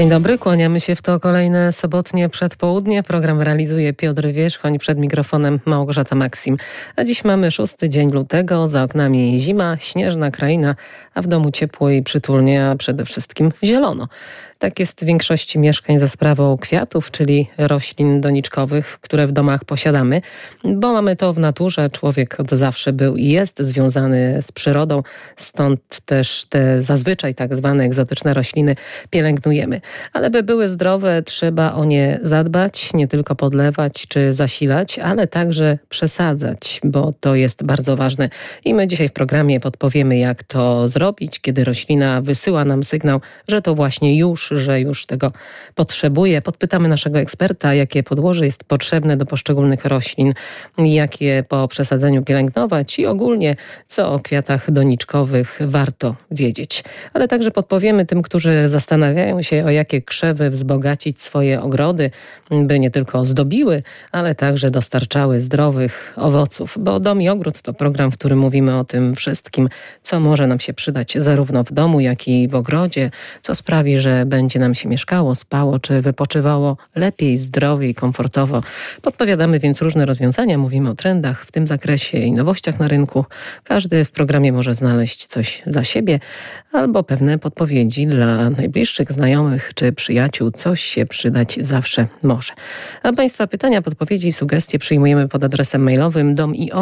Dzień dobry, kłaniamy się w to kolejne sobotnie przedpołudnie. Program realizuje Piotr Wierzchoń, przed mikrofonem Małgorzata Maksim. A dziś mamy 6 dzień lutego, za oknami zima, śnieżna kraina, a w domu ciepło i przytulnie, a przede wszystkim zielono. Tak jest w większości mieszkań za sprawą kwiatów, czyli roślin doniczkowych, które w domach posiadamy, bo mamy to w naturze. Człowiek od zawsze był i jest związany z przyrodą, stąd też te zazwyczaj tak zwane egzotyczne rośliny pielęgnujemy. Ale by były zdrowe, trzeba o nie zadbać, nie tylko podlewać czy zasilać, ale także przesadzać, bo to jest bardzo ważne. I my dzisiaj w programie podpowiemy, jak to zrobić, kiedy roślina wysyła nam sygnał, że to właśnie że już tego potrzebuje. Podpytamy naszego eksperta, jakie podłoże jest potrzebne do poszczególnych roślin, jakie po przesadzeniu pielęgnować i ogólnie co o kwiatach doniczkowych warto wiedzieć. Ale także podpowiemy tym, którzy zastanawiają się, o jakie krzewy wzbogacić swoje ogrody, by nie tylko ozdobiły, ale także dostarczały zdrowych owoców. Bo Dom i Ogród to program, w którym mówimy o tym wszystkim, co może nam się przydać zarówno w domu, jak i w ogrodzie, co sprawi, że będzie nam się mieszkało, spało czy wypoczywało lepiej, zdrowiej, komfortowo. Podpowiadamy więc różne rozwiązania, mówimy o trendach w tym zakresie i nowościach na rynku. Każdy w programie może znaleźć coś dla siebie albo pewne podpowiedzi dla najbliższych znajomych czy przyjaciół. Coś się przydać zawsze może. A Państwa pytania, podpowiedzi i sugestie przyjmujemy pod adresem mailowym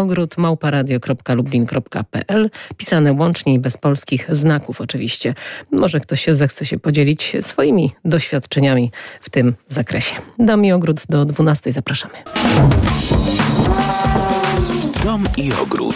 domiogród@radio.lublin.pl, pisane łącznie i bez polskich znaków oczywiście. Może ktoś zechce się podzielić swoimi doświadczeniami w tym zakresie. Dom i Ogród do 12:00 zapraszamy. Dom i Ogród.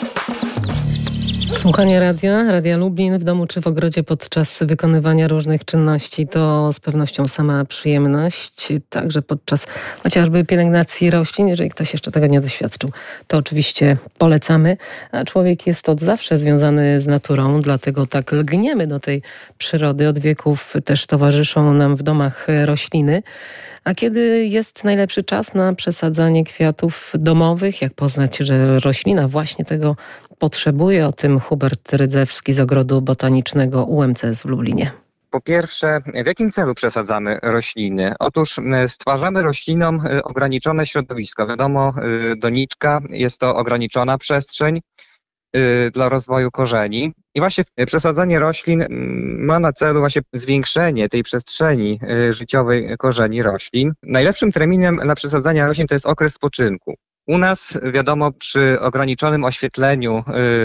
Słuchanie Radia Lublin w domu czy w ogrodzie podczas wykonywania różnych czynności to z pewnością sama przyjemność. Także podczas chociażby pielęgnacji roślin, jeżeli ktoś jeszcze tego nie doświadczył, to oczywiście polecamy. A człowiek jest od zawsze związany z naturą, dlatego tak lgniemy do tej przyrody. Od wieków też towarzyszą nam w domach rośliny. A kiedy jest najlepszy czas na przesadzanie kwiatów domowych? Jak poznać, że roślina właśnie tego potrzebuje? O tym Hubert Rydzewski z Ogrodu Botanicznego UMCS w Lublinie. Po pierwsze, w jakim celu przesadzamy rośliny? Otóż stwarzamy roślinom ograniczone środowisko. Wiadomo, doniczka jest to ograniczona przestrzeń dla rozwoju korzeni. I właśnie przesadzanie roślin ma na celu właśnie zwiększenie tej przestrzeni życiowej korzeni roślin. Najlepszym terminem dla przesadzania roślin to jest okres spoczynku. U nas, wiadomo, przy ograniczonym oświetleniu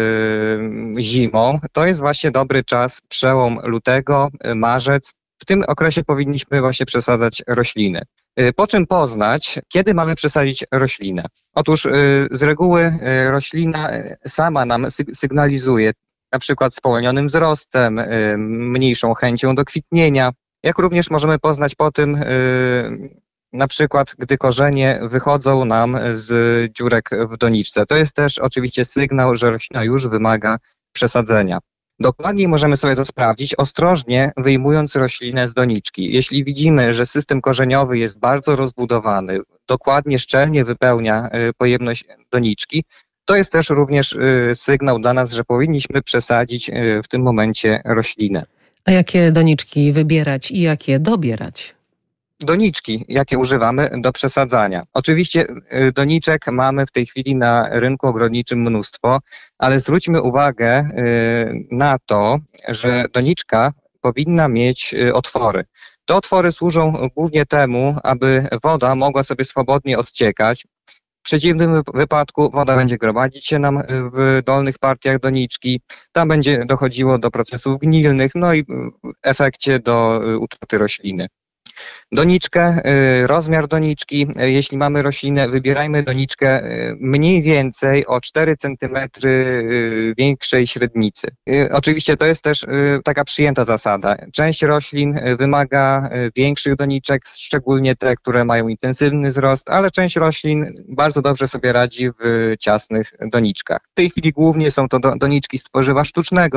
zimą, to jest właśnie dobry czas, przełom lutego, marzec. W tym okresie powinniśmy właśnie przesadzać rośliny. Po czym poznać, kiedy mamy przesadzić roślinę? Otóż z reguły roślina sama nam sygnalizuje, na przykład spowolnionym wzrostem, mniejszą chęcią do kwitnienia. Jak również możemy poznać po tym, na przykład gdy korzenie wychodzą nam z dziurek w doniczce. To jest też oczywiście sygnał, że roślina już wymaga przesadzenia. Dokładniej możemy sobie to sprawdzić, ostrożnie wyjmując roślinę z doniczki. Jeśli widzimy, że system korzeniowy jest bardzo rozbudowany, dokładnie, szczelnie wypełnia pojemność doniczki, to jest też również sygnał dla nas, że powinniśmy przesadzić w tym momencie roślinę. A jakie doniczki wybierać i jakie dobierać? Doniczki, jakie używamy do przesadzania. Oczywiście doniczek mamy w tej chwili na rynku ogrodniczym mnóstwo, ale zwróćmy uwagę na to, że doniczka powinna mieć otwory. Te otwory służą głównie temu, aby woda mogła sobie swobodnie odciekać. W przeciwnym wypadku woda będzie gromadzić się nam w dolnych partiach doniczki, tam będzie dochodziło do procesów gnilnych, no i w efekcie do utraty rośliny. Doniczkę, rozmiar doniczki, jeśli mamy roślinę, wybierajmy doniczkę mniej więcej o 4 cm większej średnicy. Oczywiście to jest też taka przyjęta zasada. Część roślin wymaga większych doniczek, szczególnie te, które mają intensywny wzrost, ale część roślin bardzo dobrze sobie radzi w ciasnych doniczkach. W tej chwili głównie są to doniczki z tworzywa sztucznego,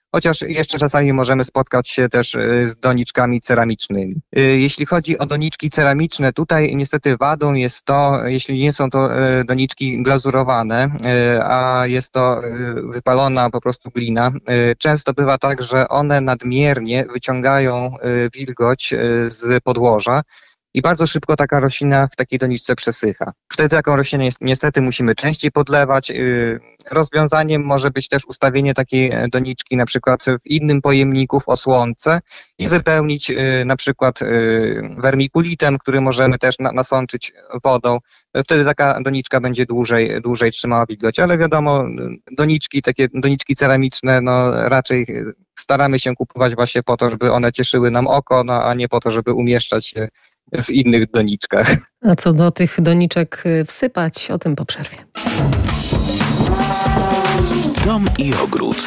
chociaż jeszcze czasami możemy spotkać się też z doniczkami ceramicznymi. Jeśli chodzi o doniczki ceramiczne, tutaj niestety wadą jest to, jeśli nie są to doniczki glazurowane, a jest to wypalona po prostu glina, często bywa tak, że one nadmiernie wyciągają wilgoć z podłoża i bardzo szybko taka roślina w takiej doniczce przesycha. Wtedy taką roślinę niestety musimy częściej podlewać. Rozwiązaniem może być też ustawienie takiej doniczki na przykład w innym pojemniku w osłonce i wypełnić na przykład wermikulitem, który możemy też nasączyć wodą. Wtedy taka doniczka będzie dłużej trzymała wilgoć, ale wiadomo, takie doniczki ceramiczne, no raczej staramy się kupować właśnie po to, żeby one cieszyły nam oko, no, a nie po to, żeby umieszczać je w innych doniczkach. A co do tych doniczek wsypać, o tym po przerwie. Dom i ogród.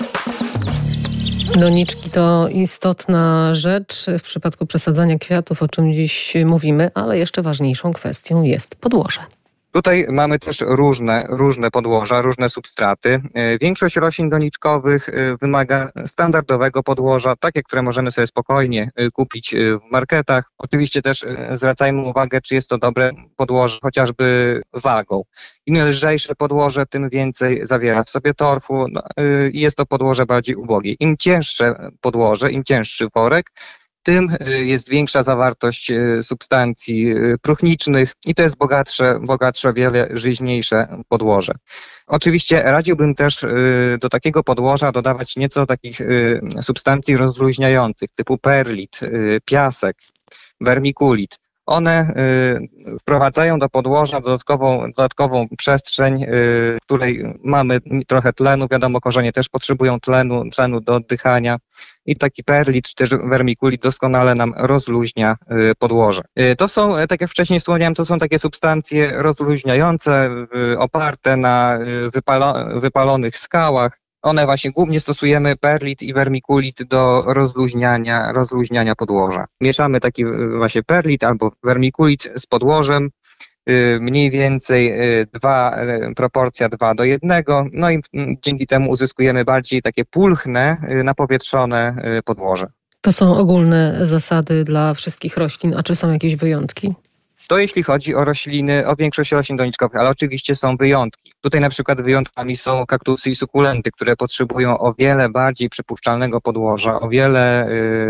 Doniczki to istotna rzecz w przypadku przesadzania kwiatów, o czym dziś mówimy, ale jeszcze ważniejszą kwestią jest podłoże. Tutaj mamy też różne podłoża, różne substraty. Większość roślin doniczkowych wymaga standardowego podłoża, takie, które możemy sobie spokojnie kupić w marketach. Oczywiście też zwracajmy uwagę, czy jest to dobre podłoże, chociażby wagą. Im lżejsze podłoże, tym więcej zawiera w sobie torfu i jest to podłoże bardziej ubogie. Im cięższe podłoże, im cięższy worek, tym jest większa zawartość substancji próchnicznych i to jest bogatsze, wiele żyźniejsze podłoże. Oczywiście radziłbym też do takiego podłoża dodawać nieco takich substancji rozluźniających typu perlit, piasek, wermikulit. One wprowadzają do podłoża dodatkową przestrzeń, w której mamy trochę tlenu. Wiadomo, korzenie też potrzebują tlenu do oddychania. I taki perlit czy też wermikulit doskonale nam rozluźnia podłoże. To są, tak jak wcześniej wspomniałem, to są takie substancje rozluźniające, oparte na wypalonych skałach. One właśnie głównie stosujemy perlit i wermikulit do rozluźniania podłoża. Mieszamy taki właśnie perlit albo wermikulit z podłożem, mniej więcej proporcja 2:1, no i dzięki temu uzyskujemy bardziej takie pulchne, napowietrzone podłoże. To są ogólne zasady dla wszystkich roślin, a czy są jakieś wyjątki? To jeśli chodzi o rośliny, o większość roślin doniczkowych, ale oczywiście są wyjątki. Tutaj na przykład wyjątkami są kaktusy i sukulenty, które potrzebują o wiele bardziej przepuszczalnego podłoża, o wiele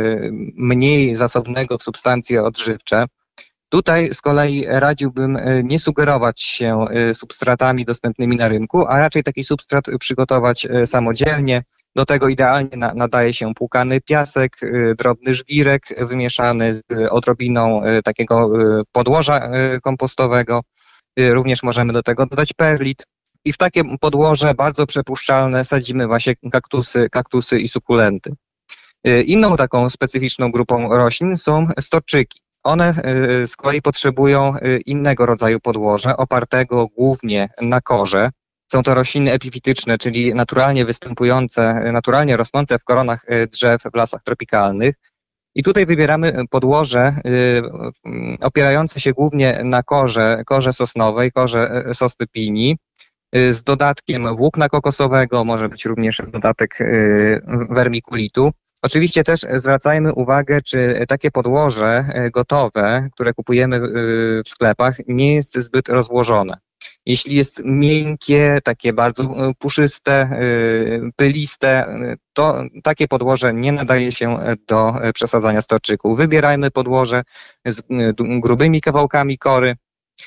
mniej zasobnego w substancje odżywcze. Tutaj z kolei radziłbym nie sugerować się substratami dostępnymi na rynku, a raczej taki substrat przygotować samodzielnie. Do tego idealnie nadaje się płukany piasek, drobny żwirek wymieszany z odrobiną takiego podłoża kompostowego. Również możemy do tego dodać perlit. I w takie podłoże bardzo przepuszczalne sadzimy właśnie kaktusy i sukulenty. Inną taką specyficzną grupą roślin są storczyki. One z kolei potrzebują innego rodzaju podłoża, opartego głównie na korze. Są to rośliny epifityczne, czyli naturalnie rosnące w koronach drzew w lasach tropikalnych. I tutaj wybieramy podłoże opierające się głównie na korze sosnowej, korze sosny pini, z dodatkiem włókna kokosowego, może być również dodatek wermikulitu. Oczywiście też zwracajmy uwagę, czy takie podłoże gotowe, które kupujemy w sklepach, nie jest zbyt rozłożone. Jeśli jest miękkie, takie bardzo puszyste, pyliste, to takie podłoże nie nadaje się do przesadzania storczyków. Wybierajmy podłoże z grubymi kawałkami kory.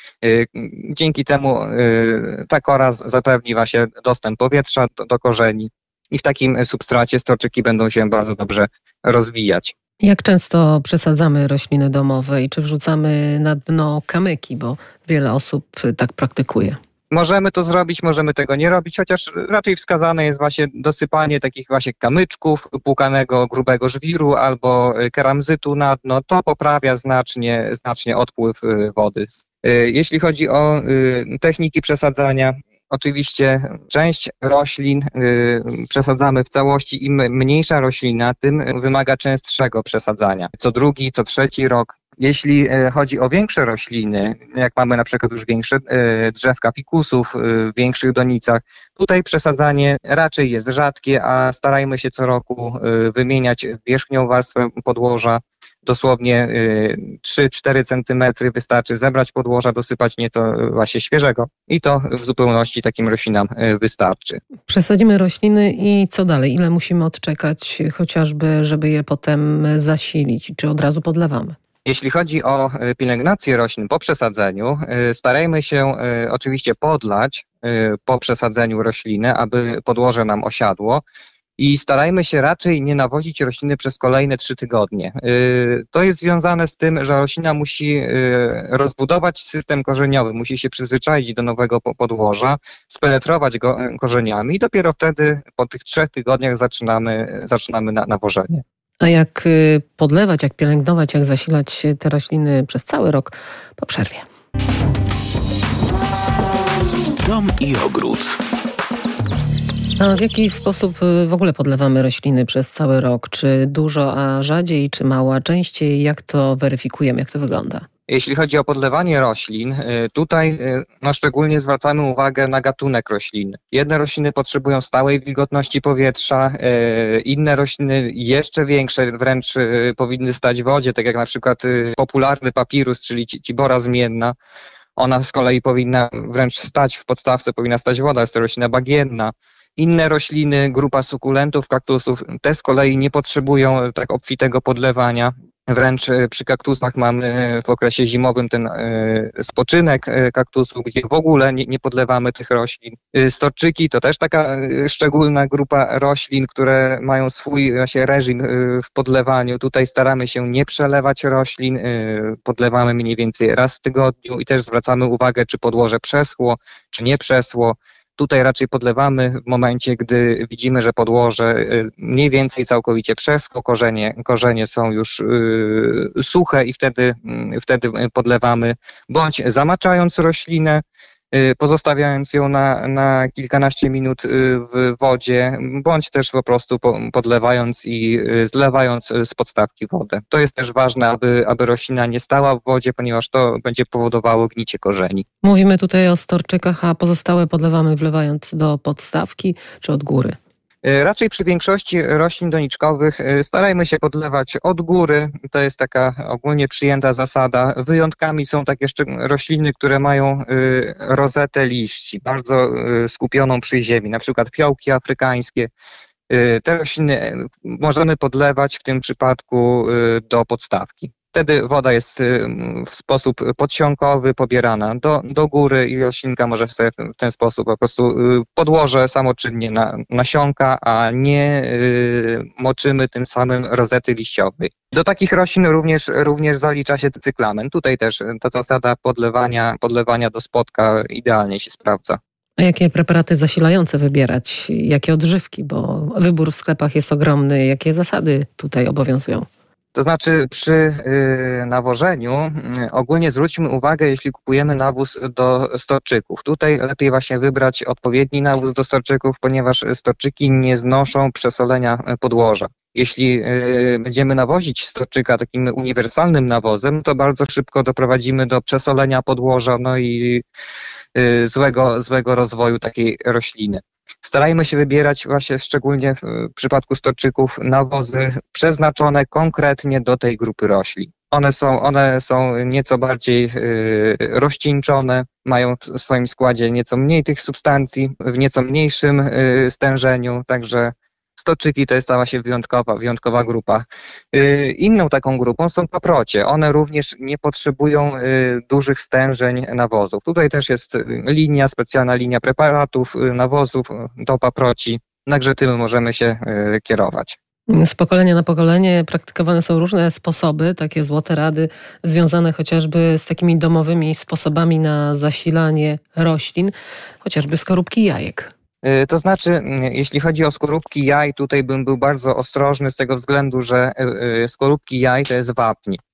Dzięki temu ta kora zapewni właśnie dostęp powietrza do korzeni i w takim substracie storczyki będą się bardzo dobrze rozwijać. Jak często przesadzamy rośliny domowe i czy wrzucamy na dno kamyki, bo wiele osób tak praktykuje? Możemy to zrobić, możemy tego nie robić, chociaż raczej wskazane jest właśnie dosypanie takich właśnie kamyczków, płukanego grubego żwiru albo keramzytu na dno. To poprawia znacznie odpływ wody. Jeśli chodzi o techniki przesadzania, oczywiście część roślin przesadzamy w całości. Im mniejsza roślina, tym wymaga częstszego przesadzania. Co drugi, co trzeci rok. Jeśli chodzi o większe rośliny, jak mamy na przykład już większe drzewka fikusów w większych donicach, tutaj przesadzanie raczej jest rzadkie, a starajmy się co roku wymieniać wierzchnią warstwę podłoża. Dosłownie 3-4 cm wystarczy zebrać podłoża, dosypać nieco właśnie świeżego i to w zupełności takim roślinom wystarczy. Przesadzimy rośliny i co dalej? Ile musimy odczekać chociażby, żeby je potem zasilić? Czy od razu podlewamy? Jeśli chodzi o pielęgnację roślin po przesadzeniu, starajmy się oczywiście podlać po przesadzeniu rośliny, aby podłoże nam osiadło. I starajmy się raczej nie nawozić rośliny przez kolejne 3 tygodnie. To jest związane z tym, że roślina musi rozbudować system korzeniowy, musi się przyzwyczaić do nowego podłoża, spenetrować go korzeniami i dopiero wtedy po tych 3 tygodniach zaczynamy nawożenie. A jak podlewać, jak pielęgnować, jak zasilać te rośliny przez cały rok? Po przerwie. Dom i ogród. A w jaki sposób w ogóle podlewamy rośliny przez cały rok? Czy dużo, a rzadziej, czy mało, a częściej? Jak to weryfikujemy, jak to wygląda? Jeśli chodzi o podlewanie roślin, tutaj szczególnie zwracamy uwagę na gatunek roślin. Jedne rośliny potrzebują stałej wilgotności powietrza, inne rośliny jeszcze większe wręcz powinny stać w wodzie, tak jak na przykład popularny papirus, czyli cibora zmienna. Ona z kolei powinna wręcz stać w podstawce, powinna stać woda, jest to roślina bagienna. Inne rośliny, grupa sukulentów, kaktusów, te z kolei nie potrzebują tak obfitego podlewania. Wręcz przy kaktusach mamy w okresie zimowym ten spoczynek kaktusów, gdzie w ogóle nie podlewamy tych roślin. Storczyki to też taka szczególna grupa roślin, które mają swój właśnie reżim w podlewaniu. Tutaj staramy się nie przelewać roślin, podlewamy mniej więcej raz w tygodniu i też zwracamy uwagę, czy podłoże przeschło, czy nie przeschło. Tutaj raczej podlewamy w momencie, gdy widzimy, że podłoże mniej więcej całkowicie przeschło, korzenie są już suche i wtedy podlewamy, bądź zamaczając roślinę, pozostawiając ją na kilkanaście minut w wodzie, bądź też po prostu podlewając i zlewając z podstawki wodę. To jest też ważne, aby roślina nie stała w wodzie, ponieważ to będzie powodowało gnicie korzeni. Mówimy tutaj o storczykach, a pozostałe podlewamy wlewając do podstawki czy od góry? Raczej przy większości roślin doniczkowych starajmy się podlewać od góry. To jest taka ogólnie przyjęta zasada. Wyjątkami są takie rośliny, które mają rozetę liści, bardzo skupioną przy ziemi, na przykład fiołki afrykańskie. Te rośliny możemy podlewać w tym przypadku do podstawki. Wtedy woda jest w sposób podsiąkowy pobierana do góry i roślinka może sobie w ten sposób po prostu podłoże samoczynnie nasiąka, a nie moczymy tym samym rozety liściowej. Do takich roślin również zalicza się cyklamen. Tutaj też ta zasada podlewania do spotka idealnie się sprawdza. A jakie preparaty zasilające wybierać? Jakie odżywki? Bo wybór w sklepach jest ogromny. Jakie zasady tutaj obowiązują? To znaczy przy nawożeniu ogólnie zwróćmy uwagę, jeśli kupujemy nawóz do storczyków. Tutaj lepiej właśnie wybrać odpowiedni nawóz do storczyków, ponieważ storczyki nie znoszą przesolenia podłoża. Jeśli będziemy nawozić storczyka takim uniwersalnym nawozem, to bardzo szybko doprowadzimy do przesolenia podłoża, i złego rozwoju takiej rośliny. Starajmy się wybierać właśnie szczególnie w przypadku storczyków nawozy przeznaczone konkretnie do tej grupy roślin. One są nieco bardziej rozcieńczone, mają w swoim składzie nieco mniej tych substancji, w nieco mniejszym stężeniu, także storczyki to jest ta właśnie wyjątkowa grupa. Inną taką grupą są paprocie. One również nie potrzebują dużych stężeń nawozów. Tutaj też jest specjalna linia preparatów, nawozów do paproci, także tym możemy się kierować. Z pokolenia na pokolenie praktykowane są różne sposoby, takie złote rady, związane chociażby z takimi domowymi sposobami na zasilanie roślin, chociażby skorupki jajek. To znaczy, jeśli chodzi o skorupki jaj, tutaj bym był bardzo ostrożny z tego względu, że skorupki jaj to jest wapń.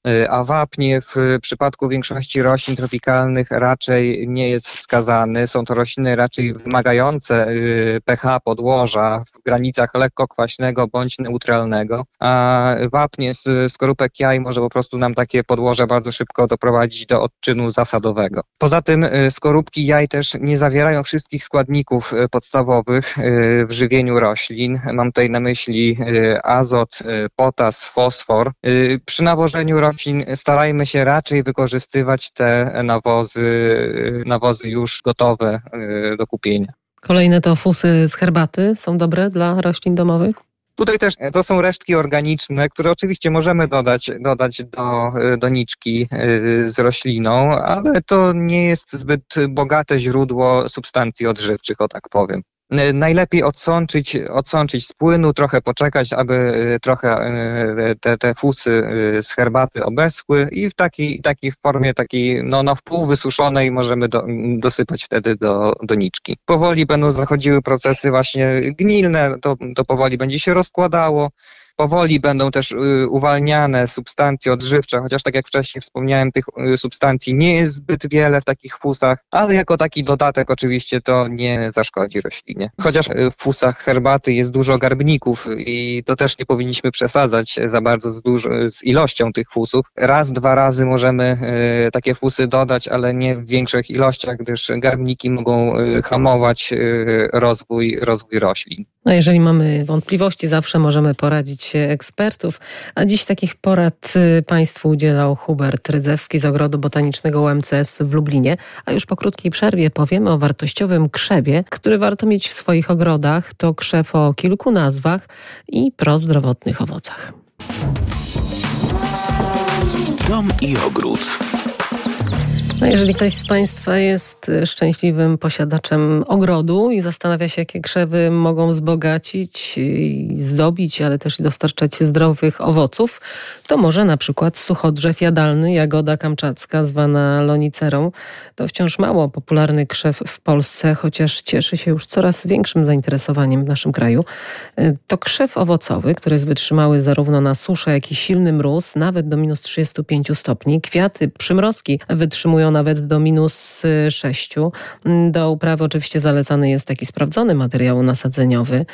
a wapń w przypadku większości roślin tropikalnych raczej nie jest wskazany. Są to rośliny raczej wymagające pH podłoża w granicach lekko kwaśnego bądź neutralnego, a wapń z skorupek jaj może po prostu nam takie podłoże bardzo szybko doprowadzić do odczynu zasadowego. Poza tym skorupki jaj też nie zawierają wszystkich składników podstawowych w żywieniu roślin. Mam tutaj na myśli azot, potas, fosfor. Przy nawożeniu roślin starajmy się raczej wykorzystywać te nawozy już gotowe do kupienia. Kolejne to fusy z herbaty są dobre dla roślin domowych? Tutaj też to są resztki organiczne, które oczywiście możemy dodać do doniczki z rośliną, ale to nie jest zbyt bogate źródło substancji odżywczych, o tak powiem. Najlepiej odsączyć z płynu, trochę poczekać, aby trochę te fusy z herbaty obeschły i w takiej formie, wpół wysuszonej możemy dosypać wtedy do doniczki. Powoli będą zachodziły procesy właśnie gnilne, to powoli będzie się rozkładało. Powoli będą też uwalniane substancje odżywcze, chociaż tak jak wcześniej wspomniałem, tych substancji nie jest zbyt wiele w takich fusach, ale jako taki dodatek oczywiście to nie zaszkodzi roślinie. Chociaż w fusach herbaty jest dużo garbników i to też nie powinniśmy przesadzać za bardzo z ilością tych fusów. Raz, 2 razy możemy takie fusy dodać, ale nie w większych ilościach, gdyż garbniki mogą hamować rozwój roślin. No jeżeli mamy wątpliwości, zawsze możemy poradzić się ekspertów. A dziś takich porad Państwu udzielał Hubert Rydzewski z Ogrodu Botanicznego UMCS w Lublinie. A już po krótkiej przerwie powiemy o wartościowym krzewie, który warto mieć w swoich ogrodach. To krzew o kilku nazwach i prozdrowotnych owocach. Dom i ogród. No jeżeli ktoś z Państwa jest szczęśliwym posiadaczem ogrodu i zastanawia się, jakie krzewy mogą wzbogacić i zdobić, ale też i dostarczać zdrowych owoców, to może na przykład suchodrzew jadalny, jagoda kamczacka, zwana lonicerą. To wciąż mało popularny krzew w Polsce, chociaż cieszy się już coraz większym zainteresowaniem w naszym kraju. To krzew owocowy, który jest wytrzymały zarówno na suszę, jak i silny mróz, nawet do minus 35 stopni. Kwiaty, przymrozki wytrzymują nawet do minus 6. Do uprawy oczywiście zalecany jest taki sprawdzony materiał nasadzeniowy.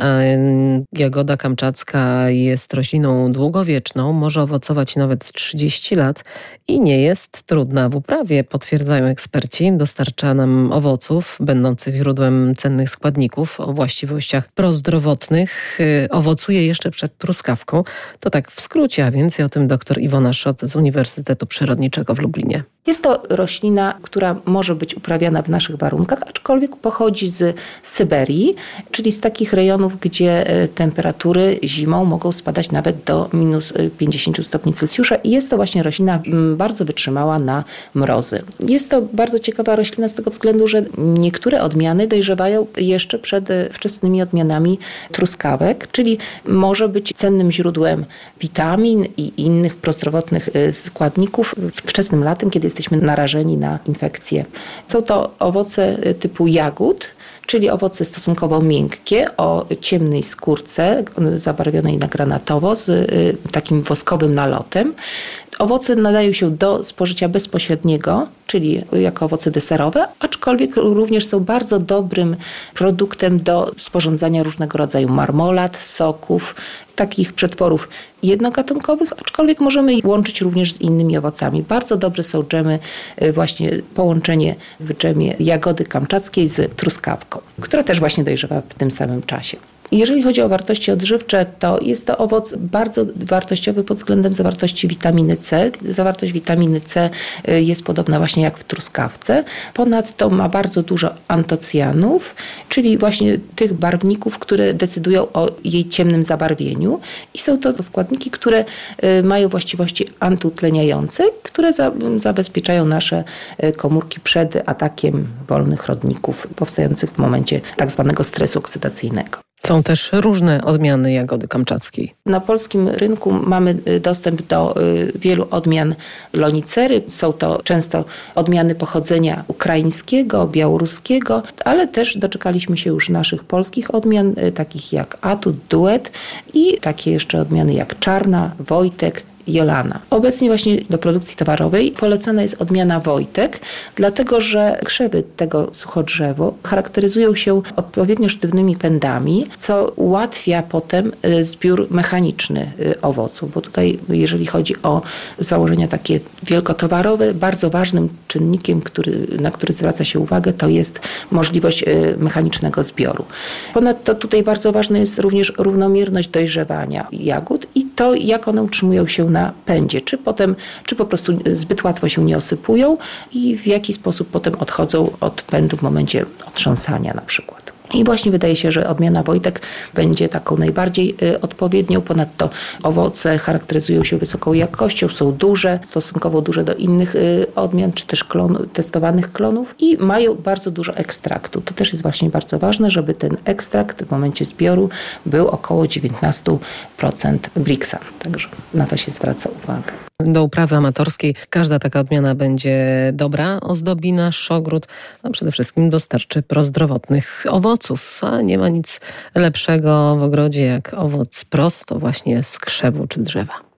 Jagoda kamczacka jest rośliną długowieczną, może owocować nawet 30 lat i nie jest trudna w uprawie, potwierdzają eksperci. Dostarcza nam owoców będących źródłem cennych składników o właściwościach prozdrowotnych. Owocuje jeszcze przed truskawką. To tak w skrócie, a więcej o tym dr Iwona Szot z Uniwersytetu Przyrodniczego w Lublinie. Jest to roślina, która może być uprawiana w naszych warunkach, aczkolwiek pochodzi z Syberii, czyli z takich rejonów, gdzie temperatury zimą mogą spadać nawet do minus 50 stopni Celsjusza i jest to właśnie roślina bardzo wytrzymała na mrozy. Jest to bardzo ciekawa roślina z tego względu, że niektóre odmiany dojrzewają jeszcze przed wczesnymi odmianami truskawek, czyli może być cennym źródłem witamin i innych prozdrowotnych składników wczesnym latem, kiedy jesteśmy narażeni na infekcje. Są to owoce typu jagód, czyli owoce stosunkowo miękkie, o ciemnej skórce, zabarwionej na granatowo, z takim woskowym nalotem. Owoce nadają się do spożycia bezpośredniego, czyli jako owoce deserowe, aczkolwiek również są bardzo dobrym produktem do sporządzania różnego rodzaju marmolad, soków, takich przetworów jednogatunkowych, aczkolwiek możemy je łączyć również z innymi owocami. Bardzo dobre są dżemy, właśnie połączenie w dżemie jagody kamczackiej z truskawką, która też właśnie dojrzewa w tym samym czasie. Jeżeli chodzi o wartości odżywcze, to jest to owoc bardzo wartościowy pod względem zawartości witaminy C. Zawartość witaminy C jest podobna właśnie jak w truskawce. Ponadto ma bardzo dużo antocjanów, czyli właśnie tych barwników, które decydują o jej ciemnym zabarwieniu. I są to składniki, które mają właściwości antyutleniające, które zabezpieczają nasze komórki przed atakiem wolnych rodników powstających w momencie tak zwanego stresu oksydacyjnego. Są też różne odmiany jagody kamczackiej. Na polskim rynku mamy dostęp do wielu odmian lonicery. Są to często odmiany pochodzenia ukraińskiego, białoruskiego, ale też doczekaliśmy się już naszych polskich odmian, takich jak Atut, Duet i takie jeszcze odmiany jak Czarna, Wojtek Jolana. Obecnie właśnie do produkcji towarowej polecana jest odmiana Wojtek, dlatego że krzewy tego suchodrzewo charakteryzują się odpowiednio sztywnymi pędami, co ułatwia potem zbiór mechaniczny owoców, bo tutaj jeżeli chodzi o założenia takie wielkotowarowe, bardzo ważnym czynnikiem, na który zwraca się uwagę, to jest możliwość mechanicznego zbioru. Ponadto tutaj bardzo ważna jest również równomierność dojrzewania jagód i to, jak one utrzymują się na pędzie, czy po prostu zbyt łatwo się nie osypują i w jaki sposób potem odchodzą od pędu w momencie otrząsania na przykład. I właśnie wydaje się, że odmiana Wojtek będzie taką najbardziej odpowiednią. Ponadto owoce charakteryzują się wysoką jakością, są duże, stosunkowo duże do innych odmian, czy też testowanych klonów i mają bardzo dużo ekstraktu. To też jest właśnie bardzo ważne, żeby ten ekstrakt w momencie zbioru był około 19% Blixa. Także na to się zwraca uwagę. Do uprawy amatorskiej każda taka odmiana będzie dobra, ozdobi nasz ogród, a przede wszystkim dostarczy prozdrowotnych owoców, a nie ma nic lepszego w ogrodzie jak owoc prosto właśnie z krzewu czy drzewa.